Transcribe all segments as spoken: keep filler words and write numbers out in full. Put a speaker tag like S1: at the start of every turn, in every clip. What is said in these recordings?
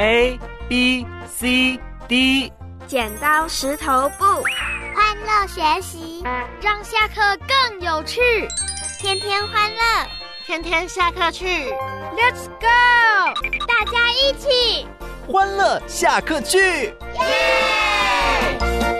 S1: A B C D。
S2: 剪刀石头布，
S3: 欢乐学习，
S4: 让下课更有趣。
S3: 天天欢乐，
S4: 天天下课去。
S2: Let's go！
S3: 大家一起
S1: 欢乐下课去，耶！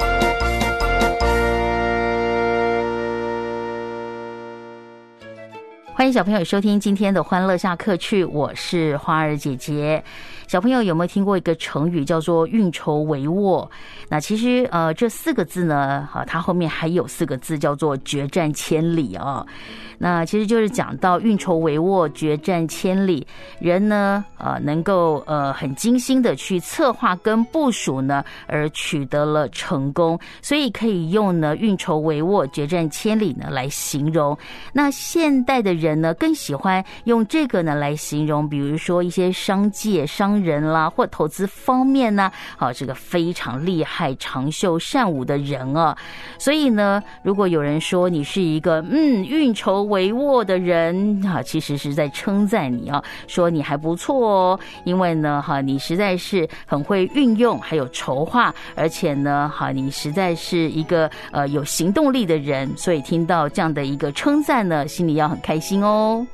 S5: 欢迎小朋友收听今天的欢乐下课去，我是花儿姐姐。小朋友有没有听过一个成语叫做运筹帷幄？那其实呃这四个字呢，啊，它后面还有四个字叫做决战千里啊。那其实就是讲到运筹帷幄，决战千里，人呢呃能够呃很精心的去策划跟部署呢，而取得了成功，所以可以用呢运筹帷幄，决战千里呢来形容。那现代的人呢更喜欢用这个呢来形容，比如说一些商界商人啦，或投资方面呢，好，这个非常厉害、长袖善舞的人啊。所以呢，如果有人说你是一个嗯运筹帷幄的人啊，其实是在称赞你啊，说你还不错哦，因为呢，哈，你实在是很会运用，还有筹划，而且呢，哈，你实在是一个呃有行动力的人，所以听到这样的一个称赞呢，心里要很开心哦。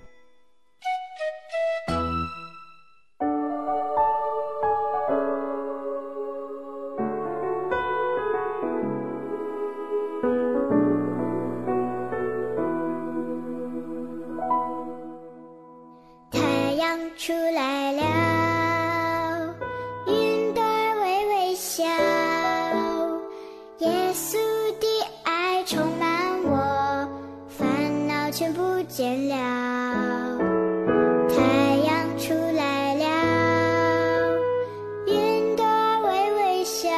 S3: 出来了，云朵微微笑，耶稣的爱充满我，烦恼全不见了。太阳出来了，云朵微微笑，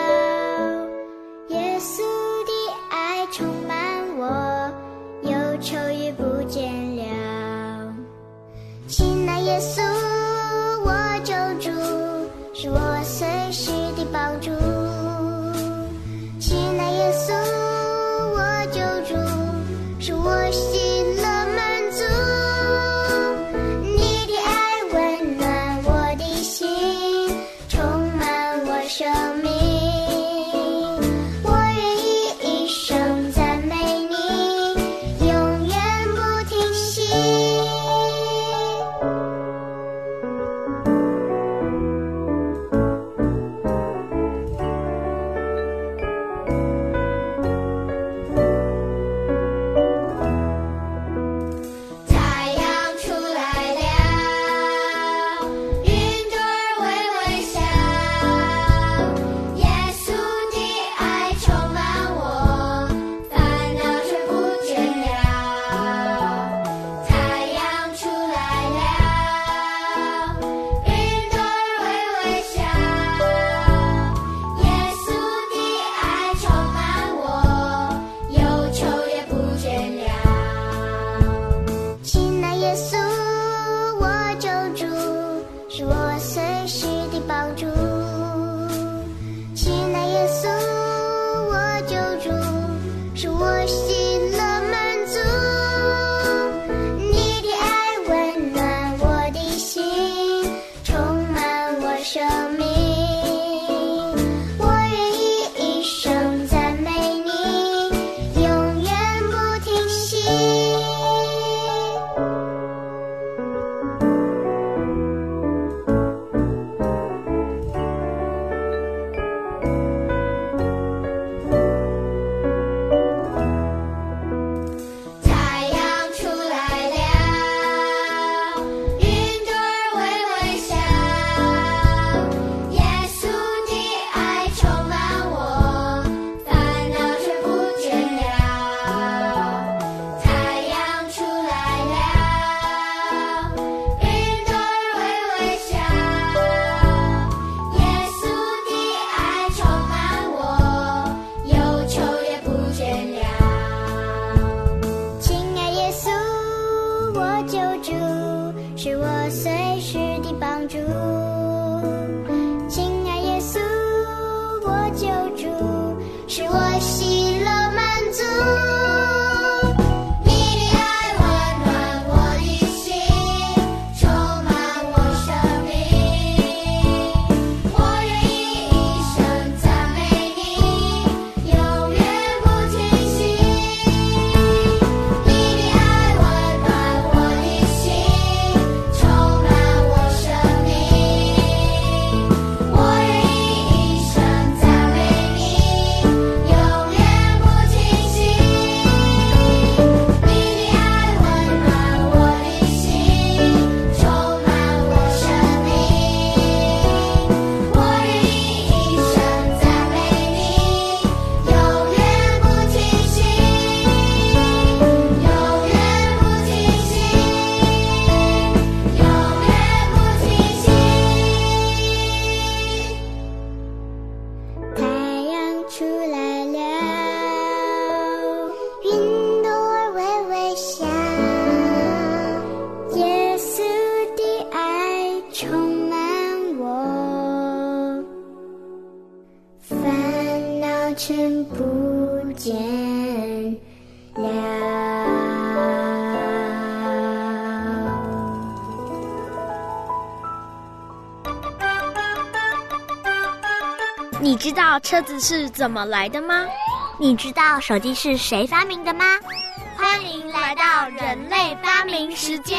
S3: 耶稣的爱充满我，忧愁也不见了。亲爱耶稣，我救主，是我随时的帮助。亲爱耶稣，我救主，是我喜乐满足。你的爱温暖我的心，充满我生命。我愿意一生赞美你，永远不停息。 充满我，烦恼全不见了。
S4: 你知道车子是怎么来的吗？
S2: 你知道手机是谁发明的吗？
S4: 欢迎来到人类发明时间。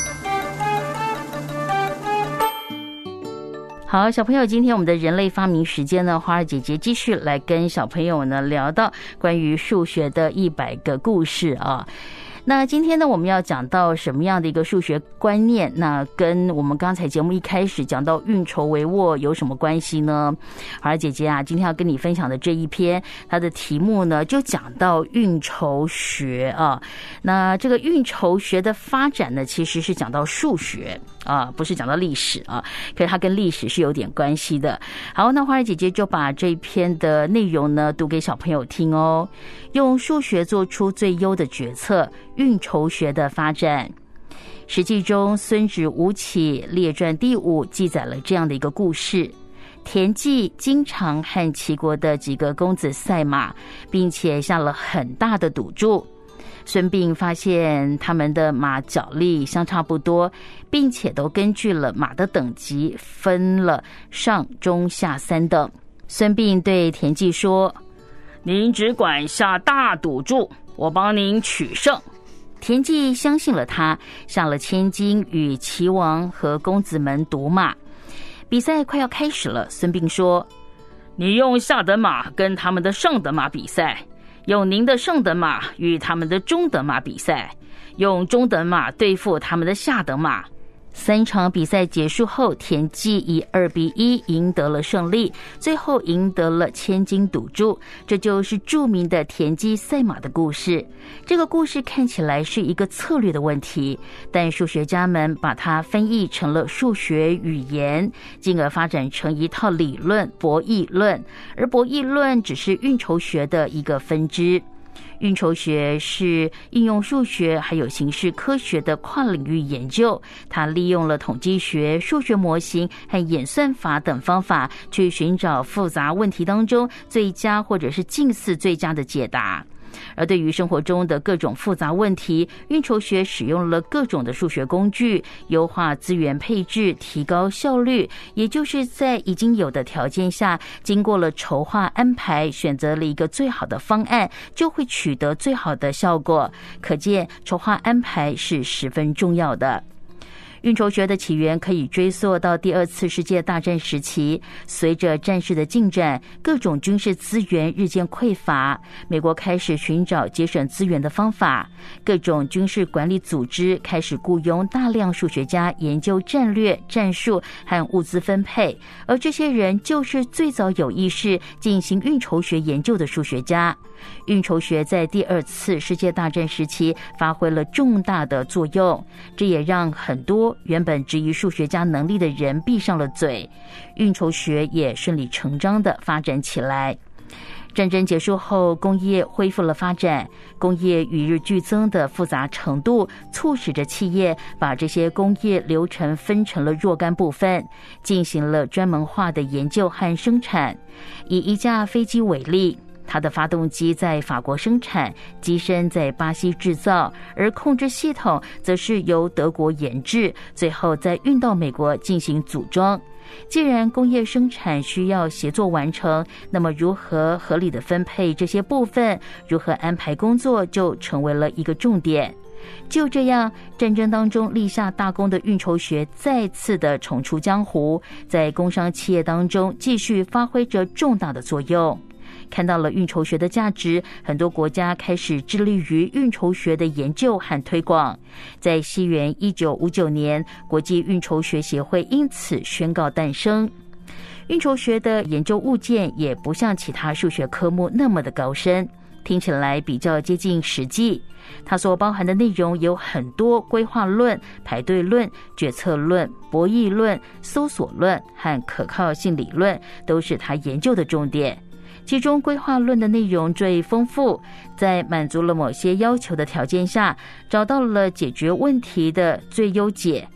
S5: 好，小朋友，今天我们的人类发明时间呢，花儿姐姐继续来跟小朋友呢聊到关于数学的一百个故事啊。那今天呢，我们要讲到什么样的一个数学观念？那跟我们刚才节目一开始讲到运筹帷幄有什么关系呢？花儿姐姐啊，今天要跟你分享的这一篇，它的题目呢就讲到运筹学啊。那这个运筹学的发展呢，其实是讲到数学啊，不是讲到历史啊，可是它跟历史是有点关系的。好，那花儿姐姐就把这一篇的内容呢读给小朋友听哦。用数学做出最优的决策，运筹学的发展。史记中孙子吴起列传第五记载了这样的一个故事：田忌经常和齐国的几个公子赛马，并且下了很大的赌注。孙膑发现他们的马脚力相差不多，并且都根据了马的等级分了上中下三等。孙膑对田忌说：您只管下大赌注，我帮您取胜。田忌相信了他，下了千金与齐王和公子们赌马。比赛快要开始了，孙膑说：你用下等马跟他们的上等马比赛，用您的上等马与他们的中等马比赛，用中等马对付他们的下等马。三场比赛结束后，田忌以二比一赢得了胜利，最后赢得了千金赌注。这就是著名的田忌赛马的故事。这个故事看起来是一个策略的问题，但数学家们把它翻译成了数学语言，进而发展成一套理论——博弈论。而博弈论只是运筹学的一个分支。运筹学是应用数学还有形式科学的跨领域研究，它利用了统计学、数学模型和演算法等方法，去寻找复杂问题当中最佳或者是近似最佳的解答。而对于生活中的各种复杂问题，运筹学使用了各种的数学工具，优化资源配置，提高效率，也就是在已经有的条件下，经过了筹划安排，选择了一个最好的方案，就会取得最好的效果。可见筹划安排是十分重要的。运筹学的起源可以追溯到第二次世界大战时期，随着战事的进展，各种军事资源日渐匮乏，美国开始寻找节省资源的方法，各种军事管理组织开始雇佣大量数学家研究战略、战术和物资分配，而这些人就是最早有意识进行运筹学研究的数学家。运筹学在第二次世界大战时期发挥了重大的作用，这也让很多原本质疑数学家能力的人闭上了嘴，运筹学也顺理成章地发展起来。战争结束后，工业恢复了发展，工业与日俱增的复杂程度促使着企业把这些工业流程分成了若干部分，进行了专门化的研究和生产。以一架飞机为例，它的发动机在法国生产，机身在巴西制造，而控制系统则是由德国研制，最后再运到美国进行组装。既然工业生产需要协作完成，那么如何合理的分配这些部分，如何安排工作，就成为了一个重点。就这样，战争当中立下大功的运筹学再次的重出江湖，在工商企业当中继续发挥着重大的作用。看到了运筹学的价值，很多国家开始致力于运筹学的研究和推广。在西元一九五九年，国际运筹学协会因此宣告诞生。运筹学的研究物件也不像其他数学科目那么的高深，听起来比较接近实际。它所包含的内容有很多规划论、排队论、决策论、博弈论、搜索论和可靠性理论，都是它研究的重点。其中规划论的内容最丰富，在满足了某些要求的条件下，找到了解决问题的最优解。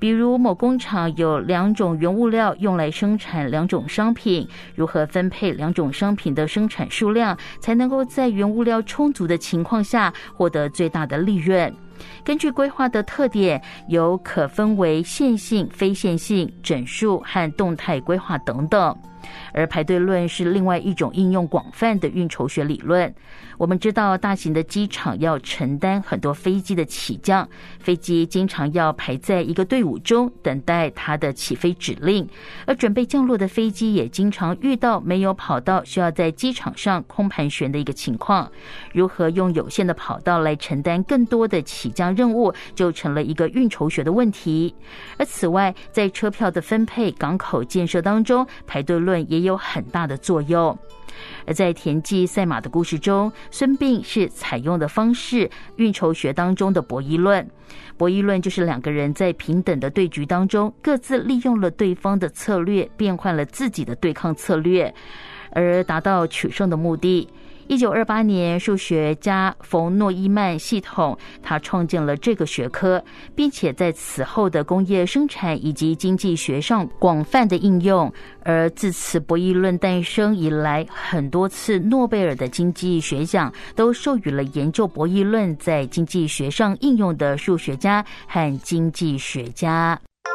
S5: 比如某工厂有两种原物料用来生产两种商品，如何分配两种商品的生产数量，才能够在原物料充足的情况下获得最大的利润。根据规划的特点，有可分为线性、非线性、整数和动态规划等等。而排队论是另外一种应用广泛的运筹学理论。我们知道大型的机场要承担很多飞机的起降，飞机经常要排在一个队伍中等待它的起飞指令，而准备降落的飞机也经常遇到没有跑道需要在机场上空盘旋的一个情况。如何用有限的跑道来承担更多的起降任务，就成了一个运筹学的问题。而此外，在车票的分配、港口建设当中，排队论也有很大的作用。而在田忌赛马的故事中，孙膑是采用的方式运筹学当中的博弈论。博弈论就是两个人在平等的对局当中，各自利用了对方的策略，变换了自己的对抗策略，而达到取胜的目的。一九二八年，数学家冯诺依曼系统，他创建了这个学科，并且在此后的工业生产以及经济学上广泛的应用。而自此博弈论诞生以来，很多次诺贝尔的经济学奖都授予了研究博弈论在经济学上应用的数学家和经济学家。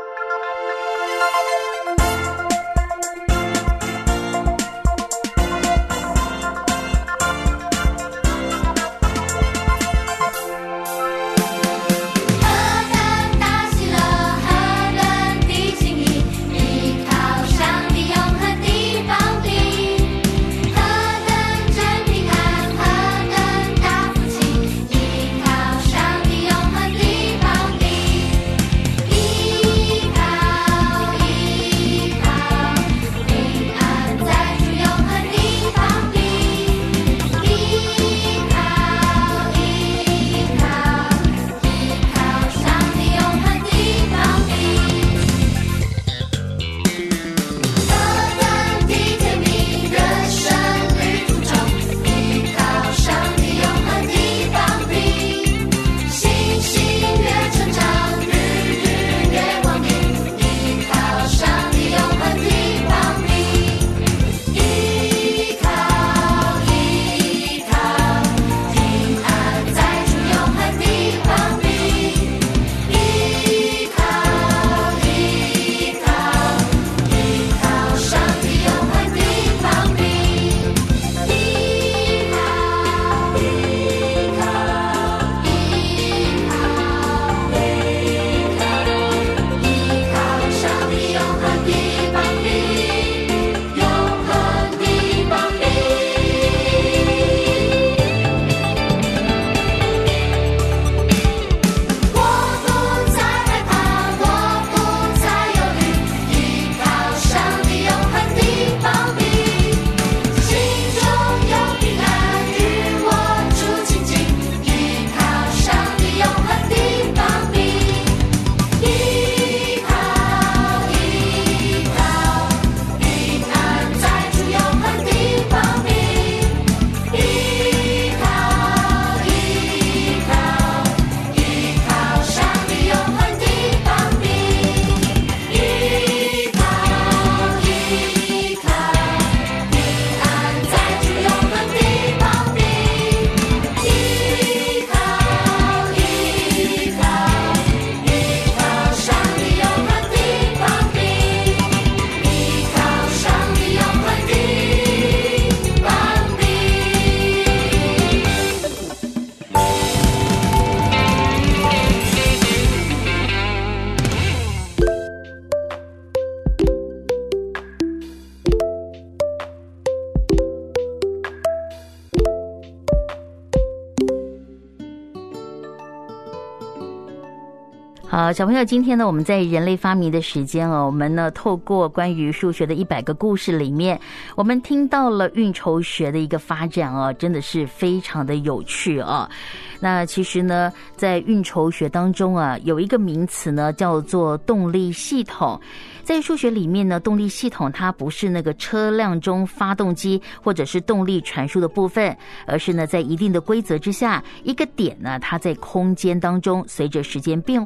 S5: 好，小朋友，今天呢，我们在人类发明的时间哦，我们呢透过关于数学的一百个故事里面，我们听到了运筹学的一个发展哦，真的是非常的有趣哦。那其实呢，在运筹学当中啊，有一个名词呢叫做动力系统。在数学里面呢，动力系统它不是那个车辆中发动机或者是动力传输的部分，而是呢在一定的规则之下，一个点呢它在空间当中随着时间变化的一个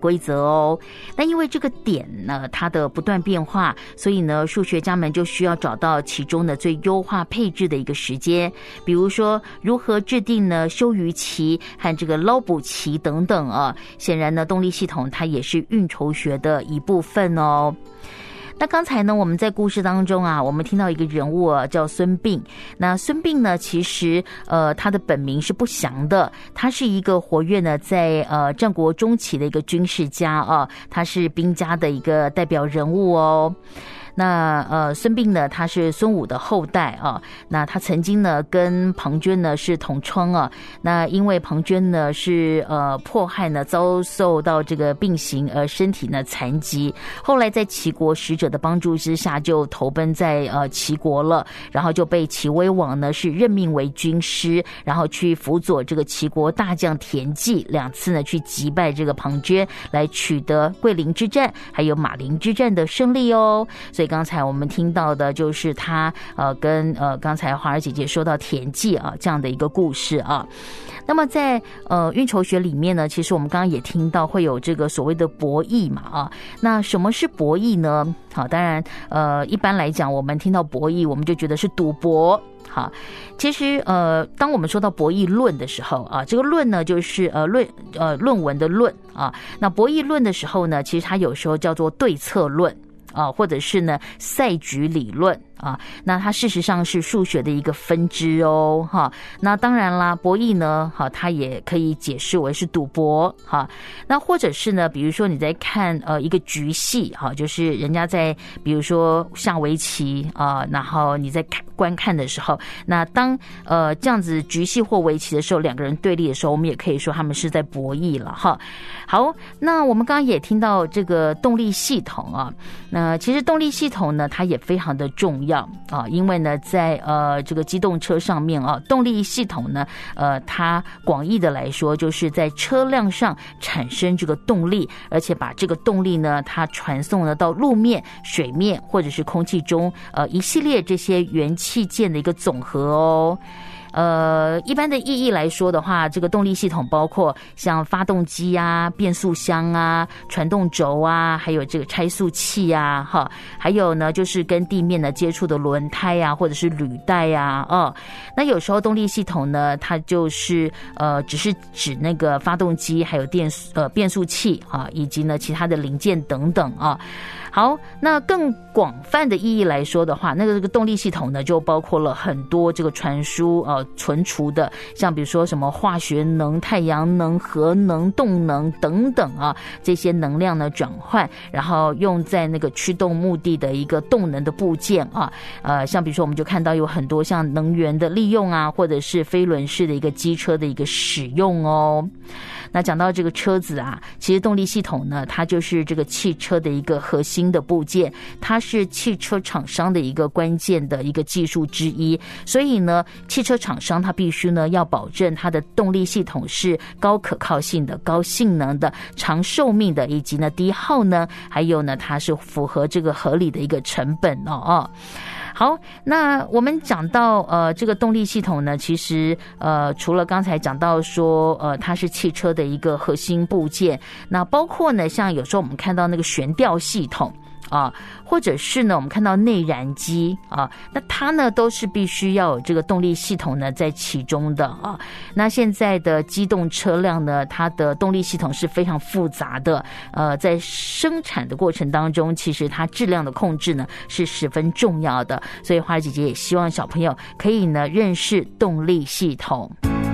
S5: 规则哦。那因为这个点呢，它的不断变化，所以呢，数学家们就需要找到其中的最优化配置的一个时间，比如说如何制定呢休渔期和这个捞捕期等等啊。显然呢，动力系统它也是运筹学的一部分哦。那刚才呢，我们在故事当中啊，我们听到一个人物啊，叫孙膑。那孙膑呢，其实呃，他的本名是不详的，他是一个活跃呢在呃战国中期的一个军事家啊，他是兵家的一个代表人物哦。那呃，孙膑呢，他是孙武的后代啊。那他曾经呢跟庞涓呢是同窗啊。那因为庞涓呢是呃迫害呢，遭受到这个病刑而身体呢残疾，后来在齐国使者的帮助之下，就投奔在呃齐国了，然后就被齐威王呢是任命为军师，然后去辅佐这个齐国大将田忌两次呢去击败这个庞涓，来取得桂林之战还有马陵之战的胜利哦。所以刚才我们听到的就是他呃跟呃刚才花儿姐姐说到田忌啊这样的一个故事啊。那么在呃运筹学里面呢，其实我们刚刚也听到会有这个所谓的博弈嘛啊。那什么是博弈呢？好，当然呃一般来讲，我们听到博弈，我们就觉得是赌博。好，其实呃，当我们说到博弈论的时候啊，这个论呢就是呃论呃论文的论啊。那博弈论的时候呢，其实它有时候叫做对策论啊，或者是呢赛局理论啊，那它事实上是数学的一个分支哦，哈。那当然啦，博弈呢，哈，它也可以解释为是赌博，哈。那或者是呢，比如说你在看呃一个局戏，哈，就是人家在比如说下围棋啊，然后你在看观看的时候，那当呃这样子局戏或围棋的时候，两个人对立的时候，我们也可以说他们是在博弈了，哈。好，那我们刚刚也听到这个动力系统啊，那其实动力系统呢，它也非常的重要啊，因为呢，在呃这个机动车上面啊，动力系统呢，呃，它广义的来说，就是在车辆上产生这个动力，而且把这个动力呢，它传送了到路面、水面或者是空气中，呃，一系列这些元器件的一个总和哦。呃，一般的意义来说的话，这个动力系统包括像发动机啊、变速箱啊、传动轴啊，还有这个差速器啊，哈，还有呢就是跟地面呢接触的轮胎啊，或者是履带啊，哦，那有时候动力系统呢，它就是呃只是指那个发动机，还有电呃变速器啊，以及呢其他的零件等等啊。好，那更广泛的意义来说的话，那个这个动力系统呢，就包括了很多这个传输呃存储的，像比如说什么化学能、太阳能、核能、动能等等啊，这些能量呢转换，然后用在那个驱动目的的一个动能的部件啊，呃，像比如说我们就看到有很多像能源的利用啊，或者是非轮式的一个机车的一个使用哦。那讲到这个车子啊，其实动力系统呢，它就是这个汽车的一个核心的部件，它是汽车厂商的一个关键的一个技术之一。所以呢，汽车厂商它必须呢要保证它的动力系统是高可靠性的、高性能的、长寿命的，以及呢低耗呢，还有呢它是符合这个合理的一个成本哦哦。好，那我们讲到呃这个动力系统呢，其实呃除了刚才讲到说呃它是汽车的一个核心部件，那包括呢像有时候我们看到那个悬吊系统啊，或者是呢我们看到内燃机啊，那它呢都是必须要有这个动力系统呢在其中的啊。那现在的机动车辆呢，它的动力系统是非常复杂的，呃，在生产的过程当中，其实它质量的控制呢是十分重要的。所以花儿姐姐也希望小朋友可以呢认识动力系统。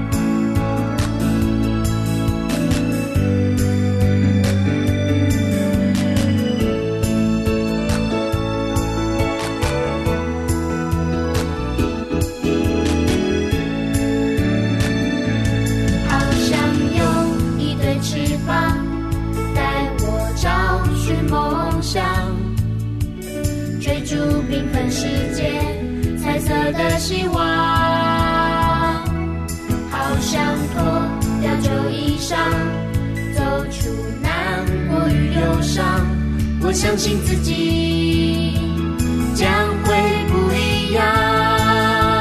S6: 缤纷世界，彩色的希望，好想脱掉旧衣裳，走出难过与忧伤。我相信自己将会不一样，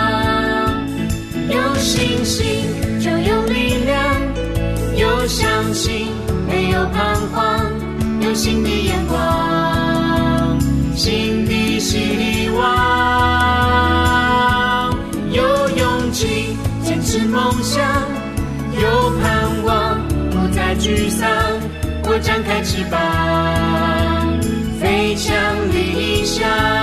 S6: 有信心就有力量，有相信心，没有彷徨，有新的眼光，新的希望，有勇气坚持梦想，有盼望不再沮丧，我展开翅膀飞向理想。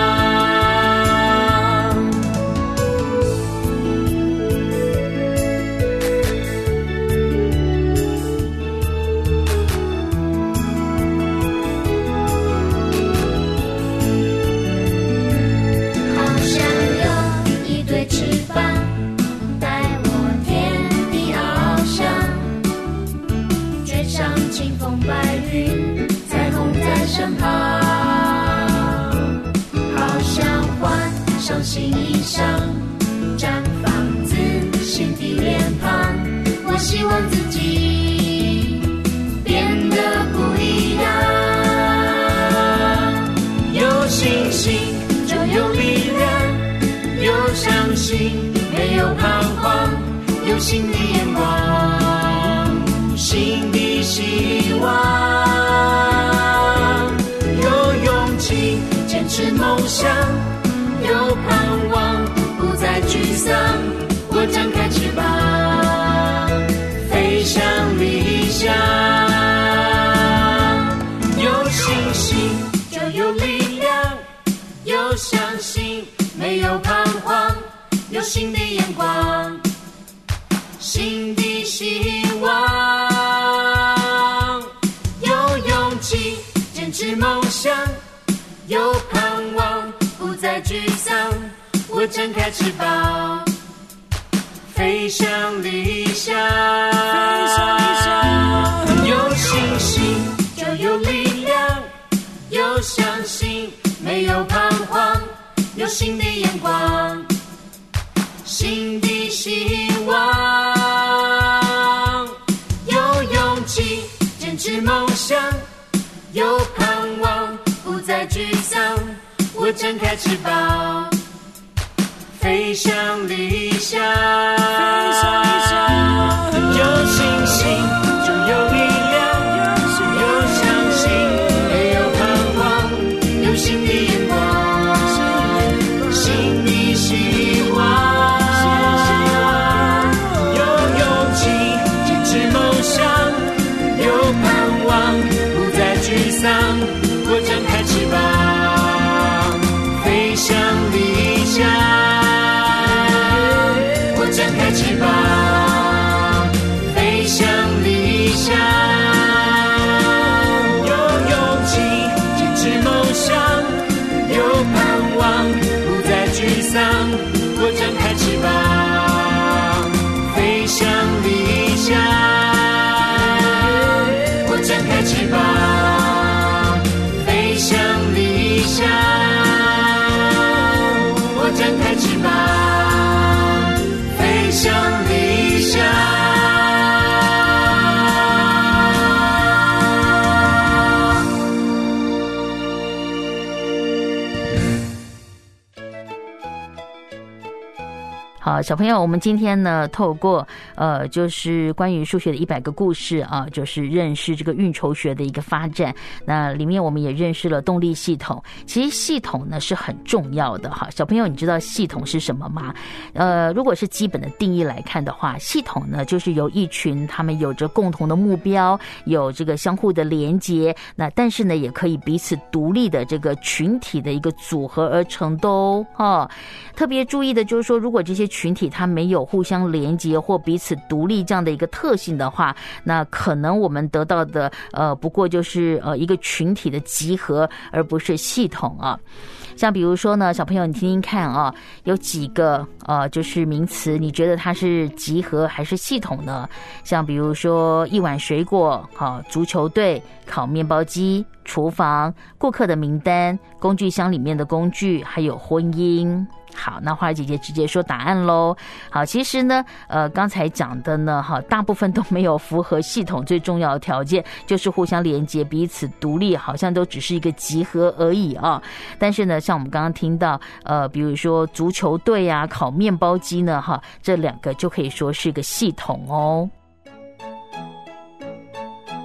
S6: 身旁，好像换上新衣裳，绽放自信的脸庞。我希望自己变得不一样，有信心就有力量，有相信没有彷徨，有新的眼光，新的希望。坚持梦想，有盼望不再沮丧，我展开翅膀飞向理想，有信心就有力量，有相信没有彷徨，有新的眼光，新的希望，有勇气坚持梦想，有盼望不再沮丧，我展开翅膀飞向理想，有信心就有力量，有相信没有彷徨，有新的眼光，新的希望，有勇气坚持梦想，有盼望不再沮丧，我展开翅膀飞向理想，有信心就有力量，有相信没有彷徨，有新的眼光，新的希望，有勇气坚持梦想，有盼望不再沮丧，我展开翅膀飞向理想，我展开翅膀飞向理想，有勇气坚持梦想，有盼望不再沮丧，我展开翅膀飞向理想，我展开翅膀向理想，我展开翅膀飞向理想。
S5: 好，小朋友，我们今天呢，透过呃，就是关于数学的一百个故事啊，就是认识这个运筹学的一个发展。那里面我们也认识了动力系统。其实系统呢是很重要的哈。小朋友，你知道系统是什么吗？呃，如果是基本的定义来看的话，系统呢就是由一群他们有着共同的目标，有这个相互的连结，那但是呢也可以彼此独立的这个群体的一个组合而成的哦。哦，特别注意的就是说，如果这些群体它没有互相连结或彼此独立这样的一个特性的话，那可能我们得到的呃不过就是呃一个群体的集合，而不是系统啊。像比如说呢，小朋友你听听看啊，有几个呃就是名词，你觉得它是集合还是系统呢？像比如说一碗水果、好足球队、烤面包机、厨房、顾客的名单、工具箱里面的工具，还有婚姻。好，那花儿姐姐直接说答案咯。好，其实呢呃刚才讲的呢哈，大部分都没有符合系统最重要的条件，就是互相连接，彼此独立，好像都只是一个集合而已啊。但是呢，像我们刚刚听到呃比如说足球队啊、烤面包机呢哈，这两个就可以说是个系统哦。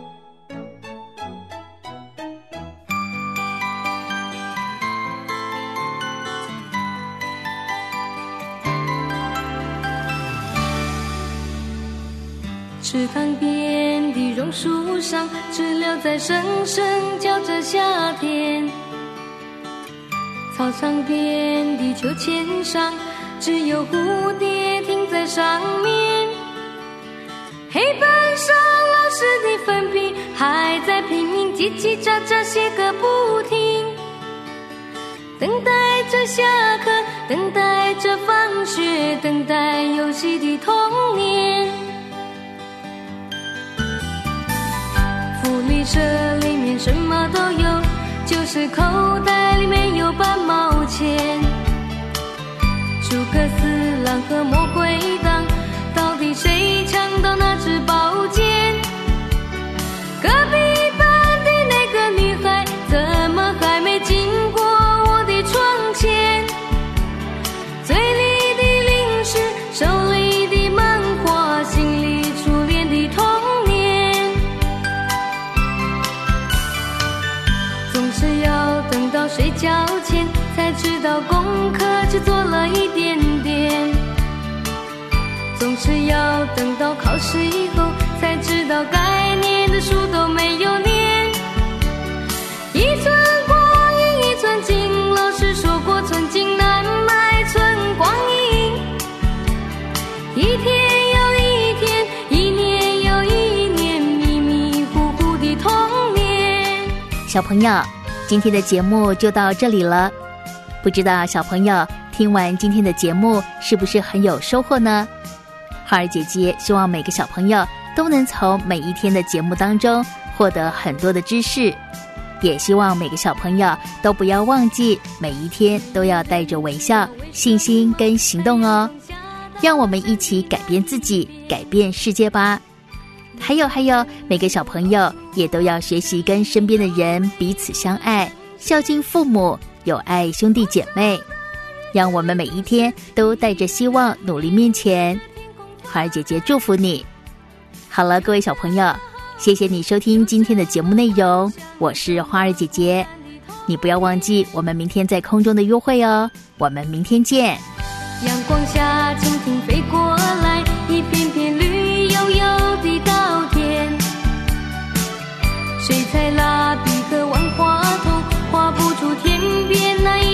S7: 池塘边的榕树上，知了在声声叫着夏天。操场边的秋千上，只有蝴蝶停在上面。黑板上老师的粉笔还在拼命叽叽喳喳写个不停，等待着下课，等待着放学，等待游戏的童年。福利社里面什么都有，就是口袋里面有半毛钱。诸葛四郎和魔鬼党，到底谁抢到那支宝剑？隔壁班的那个女孩，怎么还没经过我的窗前？嘴里的零食，手里的漫画，心里初恋的童年。总是要等到睡觉前，才知道功课只做了一点点。总是要等到考试以后，才知道该念的书都没有念。一寸光阴一寸金，老师说过寸金难买寸光阴。一天又一天，一年又一年，迷迷糊糊的童年。
S5: 小朋友，今天的节目就到这里了。不知道小朋友听完今天的节目是不是很有收获呢？花儿姐姐希望每个小朋友都能从每一天的节目当中获得很多的知识，也希望每个小朋友都不要忘记每一天都要带着微笑、信心跟行动哦。让我们一起改变自己，改变世界吧。还有还有，每个小朋友也都要学习跟身边的人彼此相爱，孝敬父母，有爱兄弟姐妹。让我们每一天都带着希望努力面前。花儿姐姐祝福你。好了，各位小朋友，谢谢你收听今天的节目内容，我是花儿姐姐。你不要忘记我们明天在空中的约会哦，我们明天见。
S7: 阳光下蜻蜓飞过来，一片片绿油油的稻田。水彩蜡笔和万花筒画不出天边那一